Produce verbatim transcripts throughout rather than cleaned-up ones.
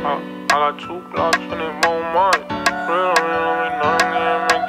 I, I got two blocks and they both mine. Real, real, me nothing can make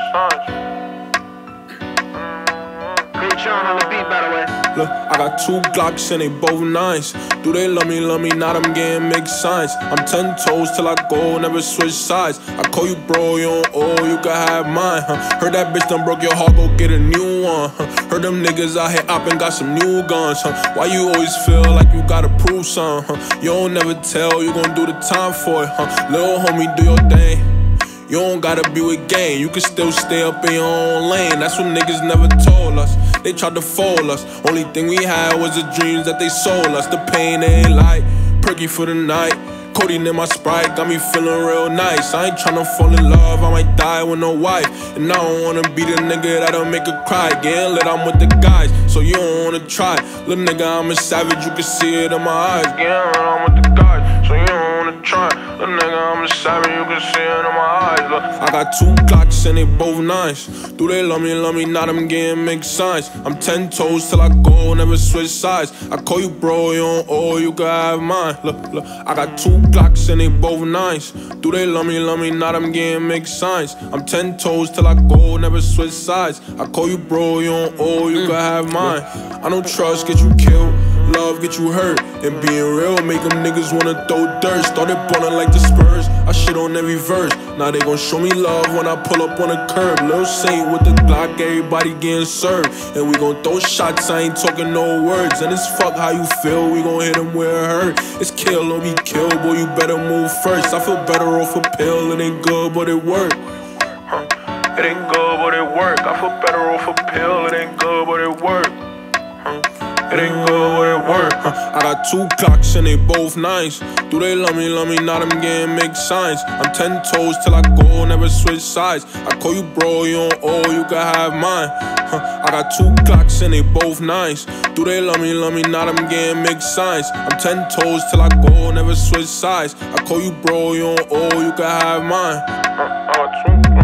sense. Big Sean on the beat, by the way. Look, I got two Glocks and they both nice. Do they love me, love me, not I'm getting mixed signs. I'm ten toes till I go, never switch sides. I call you bro, you don't owe, you can have mine, huh? Heard that bitch done broke your heart, go get a new one, huh? Heard them niggas out here oppin' got some new guns, huh? Why you always feel like you gotta prove something, huh? You don't never tell, you gon' do the time for it, huh? Little homie, do your thing. You don't gotta be with gang, you can still stay up in your own lane. That's what niggas never told us. They tried to fool us. Only thing we had was the dreams that they sold us. The pain they ain't light, perky for the night. Codeine in my Sprite got me feeling real nice. I ain't tryna fall in love, I might die with no wife. And I don't wanna be the nigga that'll make her cry. Getting lit, I'm with the guys, so you don't wanna try. Little nigga, I'm a savage, you can see it in my eyes. Getting lit, I'm with the guys, so you don't wanna try. Little nigga, I'm a savage, you can see it in my eyes. Look, I got two Glocks and they both nice. Do they love me, love me, not I'm getting mixed signs. I'm ten toes till I go, never switch sides. I call you bro, you don't owe, you can have mine. Look, look, I got two Glocks and they both nice. Do they love me, love me, not I'm getting mixed signs. I'm ten toes till I go, never switch sides. I call you bro, you don't owe, you can have mine. I don't trust, get you killed. Love get you hurt, and being real make them niggas wanna throw dirt. Started ballin' like the Spurs, I shit on every verse. Now they gon' show me love when I pull up on a curb. Lil Saint with the Glock, everybody getting served. And we gon' throw shots, I ain't talking no words. And it's fuck how you feel, we gon' hit them where it hurt. It's kill or be killed, boy you better move first. I feel better off a pill, it ain't good but it work. Huh. It ain't good but it work. I feel better off a pill, it ain't good but it work. Huh. It ain't good but it work. Huh. I got two Glocks and they both nice. Do they love me, love me, not I'm getting mixed signs. I'm ten toes till I go, never switch sides. I call you bro, you don't owe, you can have mine. Huh. I got two Glocks and they both nice. Do they love me, love me, not I'm getting mixed signs. I'm ten toes till I go, never switch sides. I call you bro, you don't owe, you can have mine. I got two